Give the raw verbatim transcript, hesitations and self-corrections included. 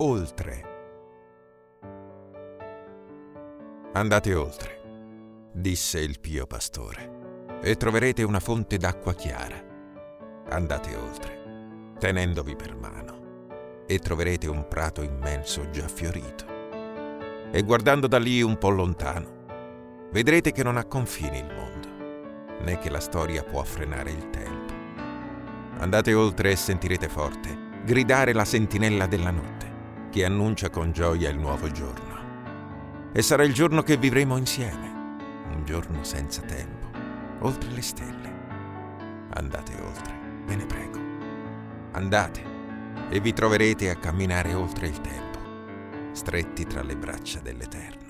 oltre. Andate oltre, disse il pio pastore, e troverete una fonte d'acqua chiara. Andate oltre, tenendovi per mano, e troverete un prato immenso già fiorito. E guardando da lì un po' lontano, vedrete che non ha confini il mondo, né che la storia può frenare il tempo. Andate oltre e sentirete forte gridare la sentinella della notte, che annuncia con gioia il nuovo giorno. E sarà il giorno che vivremo insieme, un giorno senza tempo, oltre le stelle. Andate oltre, ve ne prego. Andate e vi troverete a camminare oltre il tempo, stretti tra le braccia dell'Eterno.